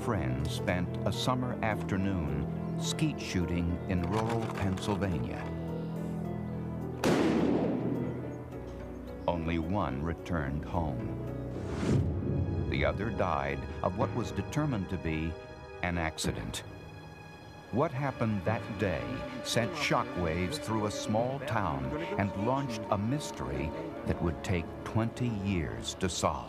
friends spent a summer afternoon skeet shooting in rural Pennsylvania. Only one returned home. The other died of what was determined to be an accident. What happened that day sent shockwaves through a small town and launched a mystery that would take 20 years to solve.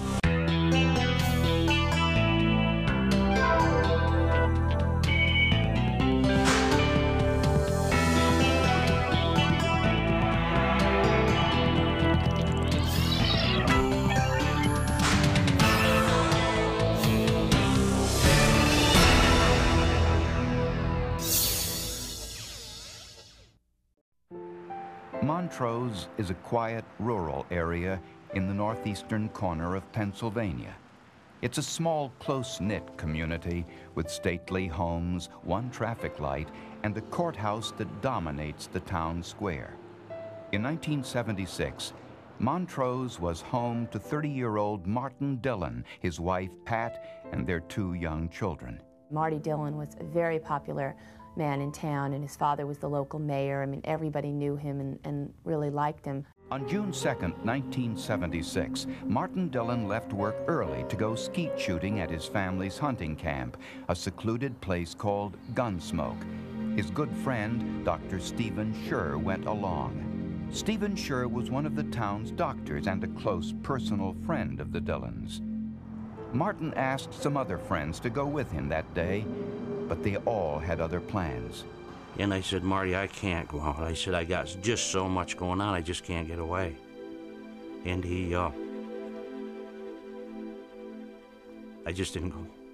Montrose is a quiet, rural area in the northeastern corner of Pennsylvania. It's a small, close-knit community with stately homes, one traffic light, and a courthouse that dominates the town square. In 1976, Montrose was home to 30-year-old Martin Dillon, his wife Pat, and their 2 young children. Marty Dillon was a very popular man in town, and his father was the local mayor. I mean, everybody knew him and really liked him. On June 2nd, 1976, Martin Dillon left work early to go skeet shooting at his family's hunting camp, a secluded place called Gunsmoke. His good friend, Dr. Stephen Scher, went along. Stephen Scher was one of the town's doctors and a close personal friend of the Dillons. Martin asked some other friends to go with him that day, but they all had other plans. And I said, Marty, I can't go out. I said, I got just so much going on, I just can't get away. And I just didn't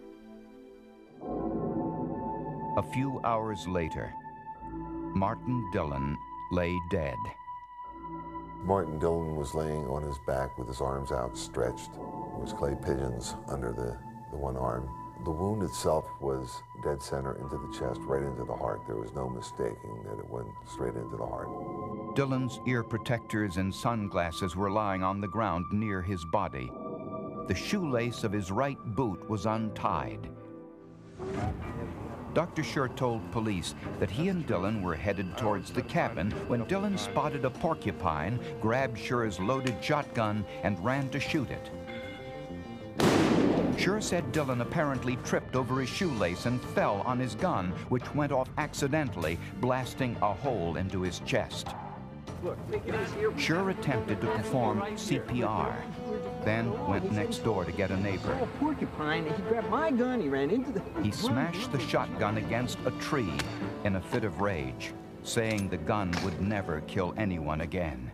go. A few hours later, Martin Dillon lay dead. Martin Dillon was laying on his back with his arms outstretched. There was clay pigeons under the one arm. The wound itself was dead center into the chest, right into the heart. There was no mistaking that it went straight into the heart. Dillon's ear protectors and sunglasses were lying on the ground near his body. The shoelace of his right boot was untied. Dr. Scher told police that he and Dillon were headed towards the cabin when Dillon spotted a porcupine, grabbed Scher's loaded shotgun, and ran to shoot it. Scher said Dillon apparently tripped over his shoelace and fell on his gun, which went off accidentally, blasting a hole into his chest. Scher attempted to perform CPR, then went next door to get a neighbor. Oh, porcupine, he grabbed my gun, he ran into the... He smashed the shotgun against a tree in a fit of rage, saying the gun would never kill anyone again.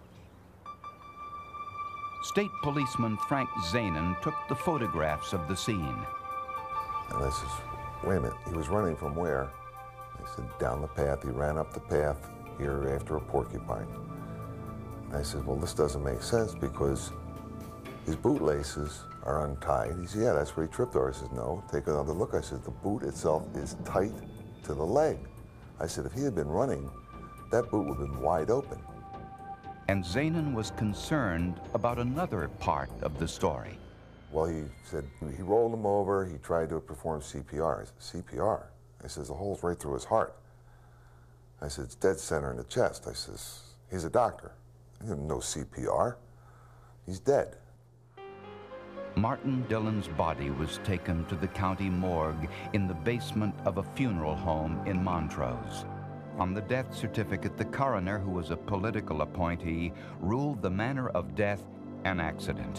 State policeman Frank Zanin took the photographs of the scene. And I says, wait a minute, he was running from where? I said, down the path. He ran up the path here after a porcupine. And I said, well, this doesn't make sense because his bootlaces are untied. He said, yeah, that's where he tripped over. I said, no, take another look. I said, the boot itself is tight to the leg. I said, if he had been running, that boot would have been wide open. And Zanin was concerned about another part of the story. Well, he said he rolled him over, he tried to perform CPR. I said, CPR? I says, the hole's right through his heart. I said, it's dead center in the chest. I says, he's a doctor. He didn't know CPR. He's dead. Martin Dillon's body was taken to the county morgue in the basement of a funeral home in Montrose. On the death certificate, the coroner, who was a political appointee, ruled the manner of death an accident.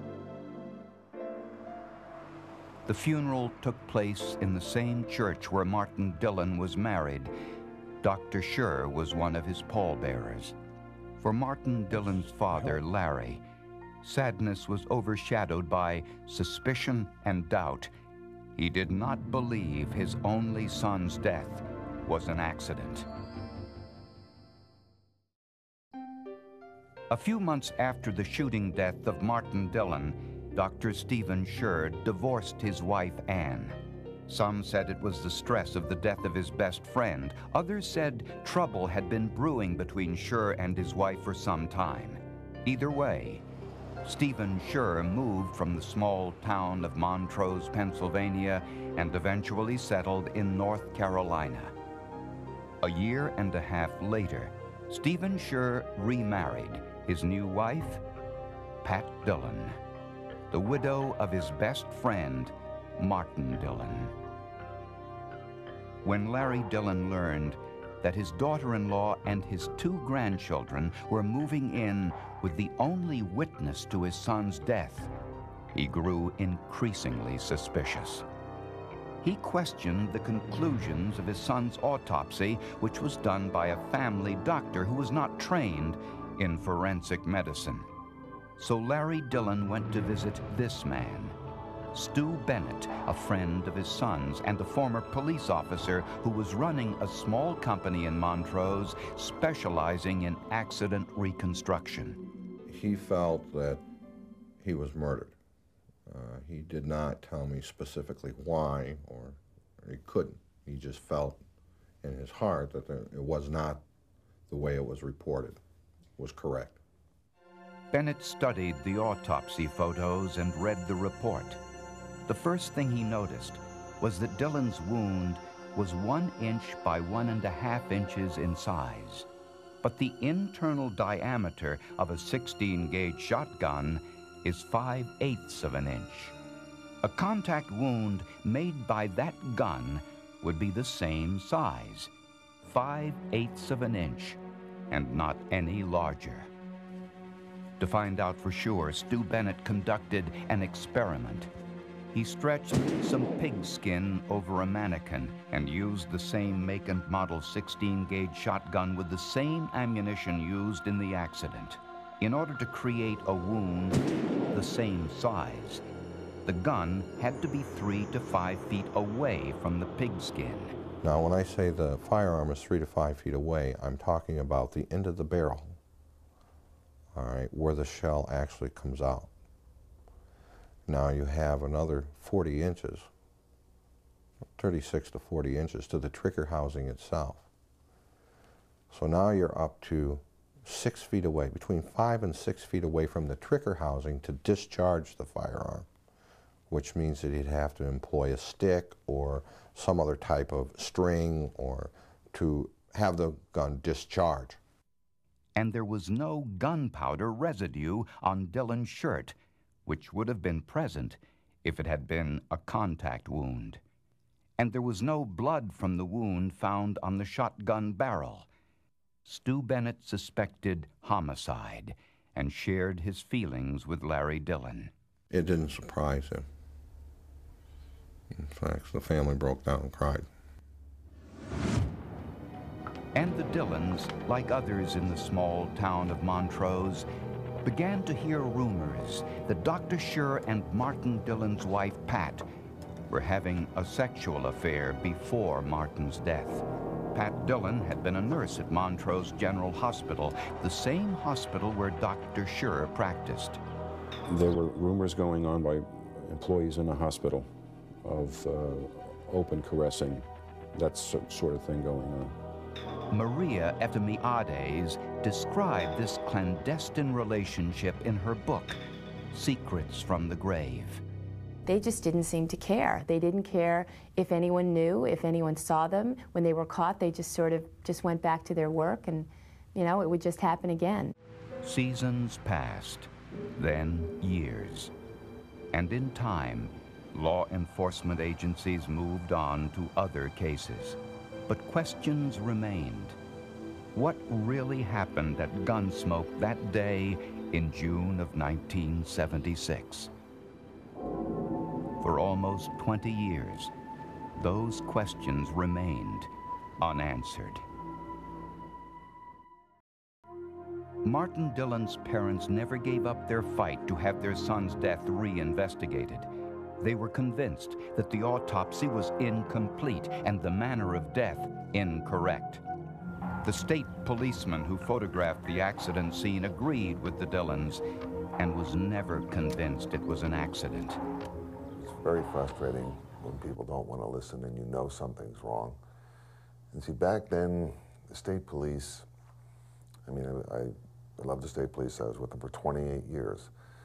The funeral took place in the same church where Martin Dillon was married. Dr. Scher was one of his pallbearers. For Martin Dillon's father, Larry, sadness was overshadowed by suspicion and doubt. He did not believe his only son's death was an accident. A few months after the shooting death of Martin Dillon, Dr. Stephen Scher divorced his wife, Ann. Some said it was the stress of the death of his best friend. Others said trouble had been brewing between Scher and his wife for some time. Either way, Stephen Schur moved from the small town of Montrose, Pennsylvania, and eventually settled in North Carolina. A year and a half later, Stephen Schur remarried. His new wife, Pat Dillon, the widow of his best friend, Martin Dillon. When Larry Dillon learned that his daughter-in-law and his 2 grandchildren were moving in with the only witness to his son's death, he grew increasingly suspicious. He questioned the conclusions of his son's autopsy, which was done by a family doctor who was not trained in forensic medicine. So Larry Dillon went to visit this man, Stu Bennett, a friend of his son's and a former police officer who was running a small company in Montrose specializing in accident reconstruction. He felt that he was murdered. He did not tell me specifically why, or he couldn't. He just felt in his heart that it was not the way it was reported, was correct. Bennett studied the autopsy photos and read the report. The first thing he noticed was that Dillon's wound was 1 inch by 1.5 inches in size, but the internal diameter of a 16-gauge shotgun is 5/8 of an inch. A contact wound made by that gun would be the same size, 5/8 of an inch, and not any larger. To find out for sure, Stu Bennett conducted an experiment. He stretched some pig skin over a mannequin and used the same make and model 16-gauge shotgun with the same ammunition used in the accident. In order to create a wound the same size, the gun had to be 3 to 5 feet away from the pigskin. Now, when I say the firearm is 3 to 5 feet away, I'm talking about the end of the barrel, all right, where the shell actually comes out. Now you have another 40 inches, 36 to 40 inches to the trigger housing itself. So now you're up to 6 feet away, between 5 and 6 feet away from the trigger housing to discharge the firearm, which means that he'd have to employ a stick or some other type of string or to have the gun discharge. And there was no gunpowder residue on Dillon's shirt, which would have been present if it had been a contact wound. And there was no blood from the wound found on the shotgun barrel. Stu Bennett suspected homicide and shared his feelings with Larry Dillon. It didn't surprise him. In fact, the family broke down and cried. And the Dillons, like others in the small town of Montrose, began to hear rumors that Dr. Schur and Martin Dillon's wife, Pat, were having a sexual affair before Martin's death. Pat Dillon had been a nurse at Montrose General Hospital, the same hospital where Dr. Schur practiced. There were rumors going on by employees in the hospital of open caressing, that sort of thing going on. Maria Efthimiades described this clandestine relationship in her book, Secrets from the Grave. They just didn't seem to care. They didn't care if anyone knew, if anyone saw them. When they were caught, they just sort of went back to their work, and, you know, it would just happen again. Seasons passed, then years. And in time, law enforcement agencies moved on to other cases. But questions remained. What really happened at Gunsmoke that day in June of 1976? For almost 20 years, those questions remained unanswered. Martin Dillon's parents never gave up their fight to have their son's death re-investigated. They were convinced that the autopsy was incomplete and the manner of death incorrect. The state policeman who photographed the accident scene agreed with the Dillons and was never convinced it was an accident. It's very frustrating when people don't want to listen and you know something's wrong. And see, back then, the state police, I mean, I love the state police. I was with them for 28 years.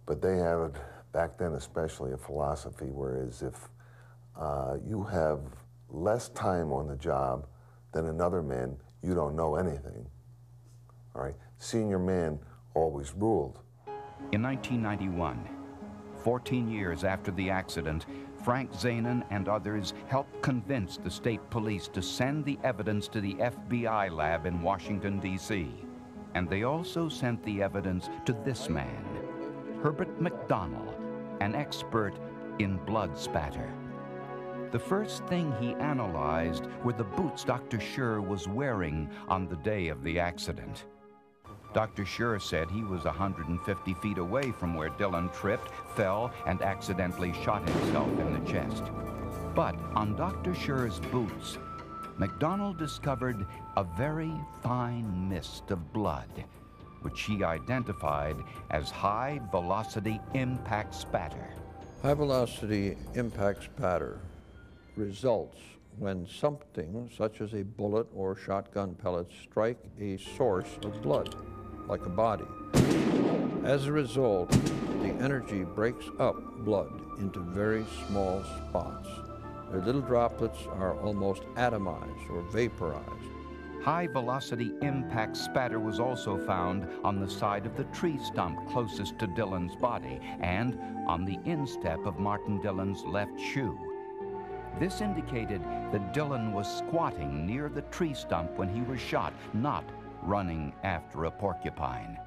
But they had, back then especially, a philosophy whereas if you have less time on the job than another man, you don't know anything. All right? Senior man always ruled. In 1991, 14 years after the accident, Frank Zanen and others helped convince the state police to send the evidence to the FBI lab in Washington, D.C. And they also sent the evidence to this man, Herbert McDonald, an expert in blood spatter. The first thing he analyzed were the boots Dr. Schur was wearing on the day of the accident. Dr. Schur said he was 150 feet away from where Dillon tripped, fell, and accidentally shot himself in the chest. But on Dr. Schur's boots, McDonald discovered a very fine mist of blood, which he identified as high-velocity impact spatter. High-velocity impact spatter results when something, such as a bullet or shotgun pellets, strike a source of blood, like a body. As a result, the energy breaks up blood into very small spots. Their little droplets are almost atomized or vaporized. High-velocity impact spatter was also found on the side of the tree stump closest to Dillon's body and on the instep of Martin Dillon's left shoe. This indicated that Dillon was squatting near the tree stump when he was shot, not running after a porcupine.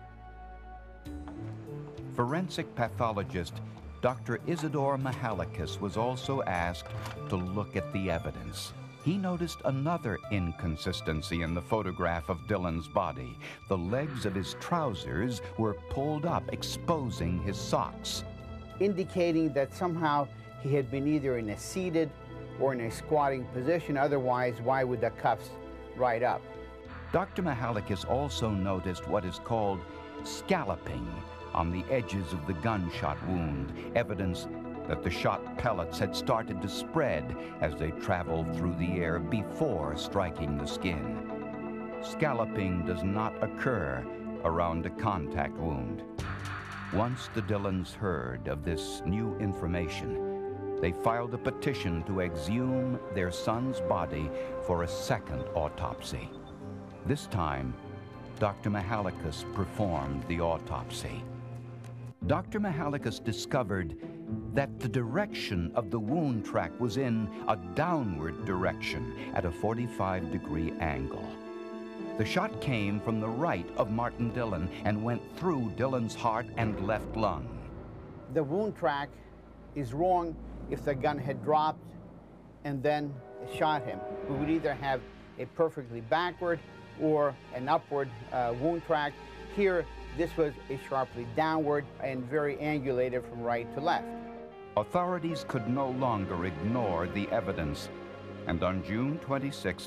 Forensic pathologist Dr. Isidore Mihalakis was also asked to look at the evidence. He noticed another inconsistency in the photograph of Dillon's body. The legs of his trousers were pulled up, exposing his socks, indicating that somehow he had been either in a seated or in a squatting position. Otherwise, why would the cuffs ride up? Dr. Mihalakis also noticed what is called scalloping on the edges of the gunshot wound, evidence that the shot pellets had started to spread as they traveled through the air before striking the skin. Scalloping does not occur around a contact wound. Once the Dillons heard of this new information, they filed a petition to exhume their son's body for a second autopsy. This time, Dr. Mihalakis performed the autopsy. Dr. Mihalakis discovered that the direction of the wound track was in a downward direction at a 45-degree angle. The shot came from the right of Martin Dillon and went through Dillon's heart and left lung. The wound track is wrong if the gun had dropped and then shot him. We would either have a perfectly backward or an upward wound track. Here, this was a sharply downward and very angulated from right to left. Authorities could no longer ignore the evidence, and on June 26,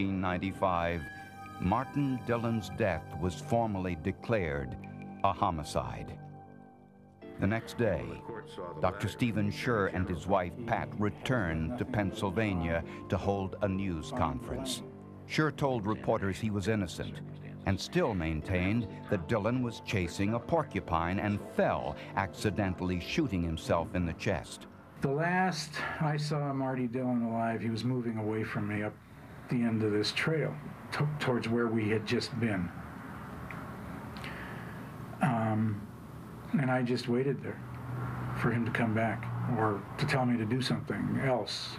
1995, Martin Dillon's death was formally declared a homicide. The next day, Dr. Stephen Schur and his wife, Pat, returned to Pennsylvania to hold a news conference. Schur told reporters he was innocent and still maintained that Dillon was chasing a porcupine and fell, accidentally shooting himself in the chest. The last I saw Marty Dillon alive, he was moving away from me up the end of this trail, towards where we had just been. And I just waited there for him to come back or to tell me to do something else.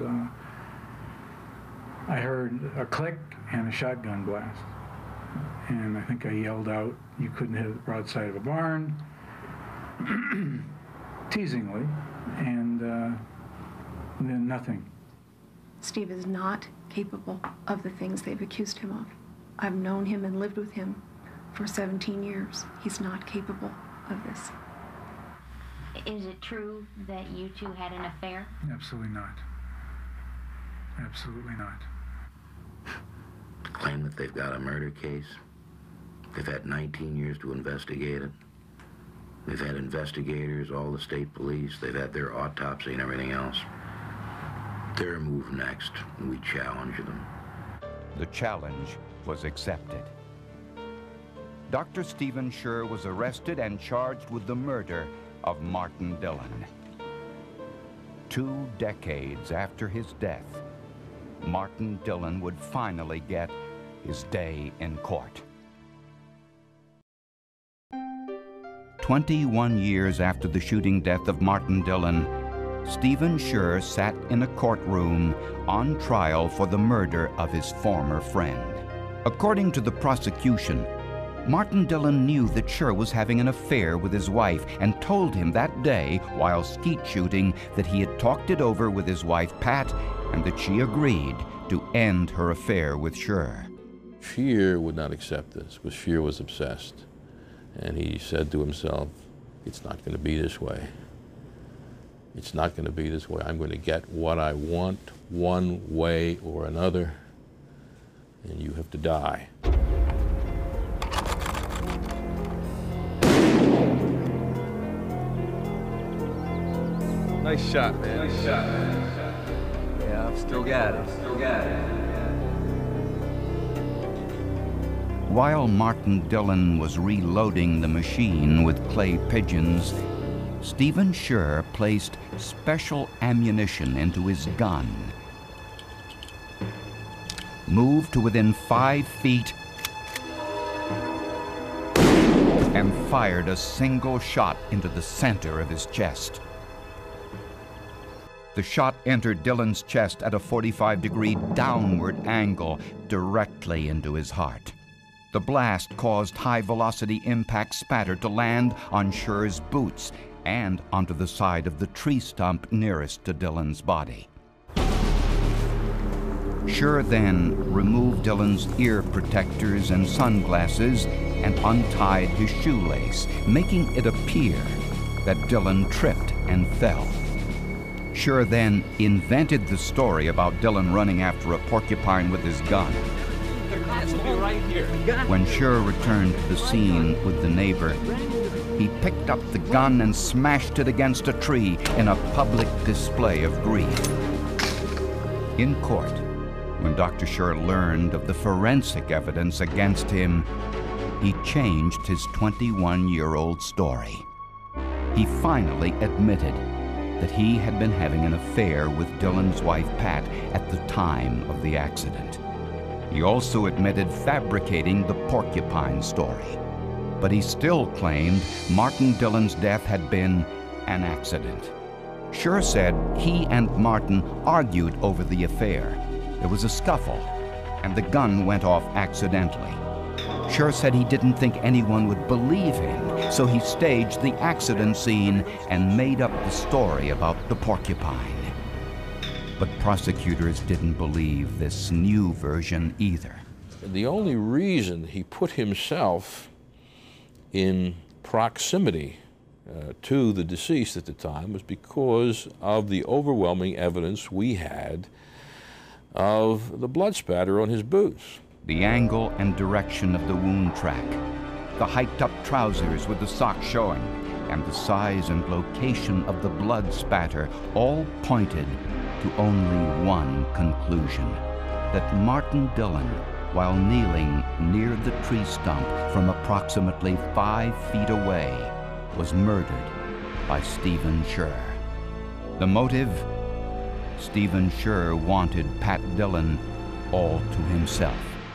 I heard a click and a shotgun blast. And I think I yelled out, "You couldn't hit the broadside of a barn," teasingly, and then nothing. Steve is not capable of the things they've accused him of. I've known him and lived with him for 17 years. He's not capable of this. Is it true that you two had an affair? Absolutely not. Absolutely not. Claim that they've got a murder case. They've had 19 years to investigate it. They've had investigators, all the state police. They've had their autopsy and everything else. Their move next, and we challenge them. The challenge was accepted. Dr. Stephen Schur was arrested and charged with the murder of Martin Dillon. 2 decades after his death, Martin Dillon would finally get his day in court. 21 years after the shooting death of Martin Dillon, Stephen Scher sat in a courtroom on trial for the murder of his former friend. According to the prosecution, Martin Dillon knew that Scher was having an affair with his wife and told him that day while skeet shooting that he had talked it over with his wife Pat and that she agreed to end her affair with Scher. Scher would not accept this because Scher was obsessed. And he said to himself, it's not going to be this way. It's not going to be this way. I'm going to get what I want one way or another, and you have to die. Nice shot, man. Nice shot, man. Yeah, I've still got it. Still got it. While Martin Dillon was reloading the machine with clay pigeons, Stephen Scher placed special ammunition into his gun, moved to within 5 feet, and fired a single shot into the center of his chest. The shot entered Dillon's chest at a 45-degree downward angle directly into his heart. The blast caused high-velocity impact spatter to land on Scher's boots and onto the side of the tree stump nearest to Dillon's body. Scher then removed Dillon's ear protectors and sunglasses and untied his shoelace, making it appear that Dillon tripped and fell. Scher then invented the story about Dillon running after a porcupine with his gun. Right here. When Scher returned to the scene with the neighbor, he picked up the gun and smashed it against a tree in a public display of grief. In court, when Dr. Scher learned of the forensic evidence against him, he changed his 21-year-old story. He finally admitted that he had been having an affair with Dillon's wife Pat at the time of the accident. He also admitted fabricating the porcupine story, but he still claimed Martin Dillon's death had been an accident. Scher said he and Martin argued over the affair. There was a scuffle, and the gun went off accidentally. Scher said he didn't think anyone would believe him, so he staged the accident scene and made up the story about the porcupine. But prosecutors didn't believe this new version either. The only reason he put himself in proximity to the deceased at the time was because of the overwhelming evidence we had of the blood spatter on his boots. The angle and direction of the wound track, the hiked-up trousers with the socks showing, and the size and location of the blood spatter all pointed to only one conclusion, that Martin Dillon, while kneeling near the tree stump from approximately 5 feet away, was murdered by Stephen Scher. The motive? Stephen Scher wanted Pat Dillon all to himself.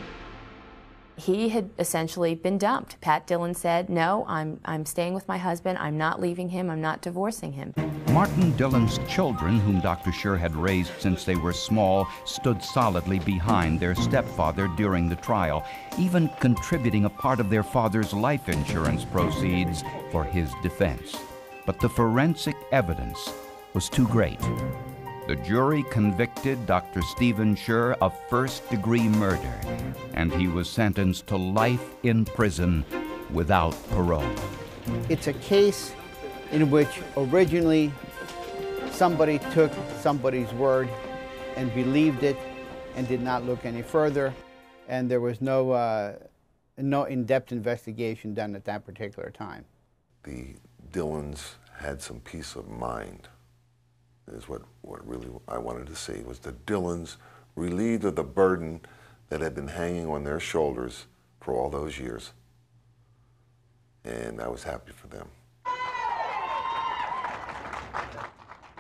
He had essentially been dumped. Pat Dillon said, no, I'm staying with my husband, I'm not leaving him, I'm not divorcing him. Martin Dillon's children, whom Dr. Scher had raised since they were small, stood solidly behind their stepfather during the trial, even contributing a part of their father's life insurance proceeds for his defense. But the forensic evidence was too great. The jury convicted Dr. Stephen Scher of first-degree murder, and he was sentenced to life in prison without parole. It's a case in which originally somebody took somebody's word and believed it and did not look any further, and there was no in-depth investigation done at that particular time. The Dillons had some peace of mind, is what really I wanted to see, was the Dillons relieved of the burden that had been hanging on their shoulders for all those years. And I was happy for them.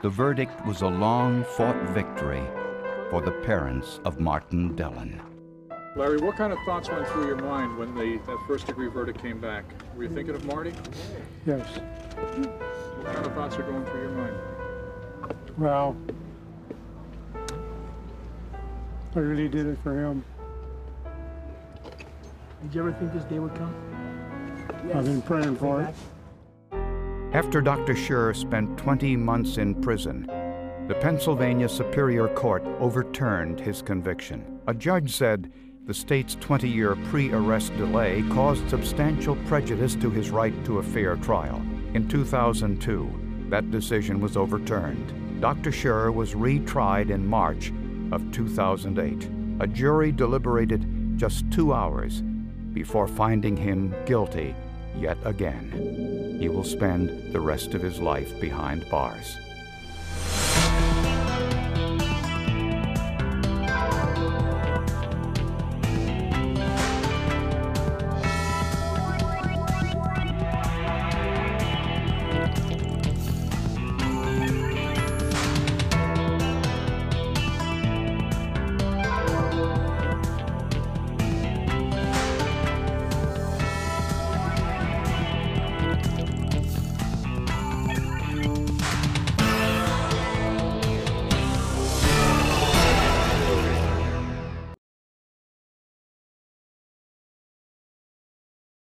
The verdict was a long-fought victory for the parents of Martin Dillon. Larry, what kind of thoughts went through your mind when that first-degree verdict came back? Were you thinking of Marty? Yes. What kind of thoughts are going through your mind? Well, I really did it for him. Did you ever think this day would come? Yes. I've been praying for it. After Dr. Scher spent 20 months in prison, the Pennsylvania Superior Court overturned his conviction. A judge said the state's 20-year pre-arrest delay caused substantial prejudice to his right to a fair trial. In 2002, that decision was overturned. Dr. Scher was retried in March of 2008. A jury deliberated just 2 hours before finding him guilty yet again. He will spend the rest of his life behind bars.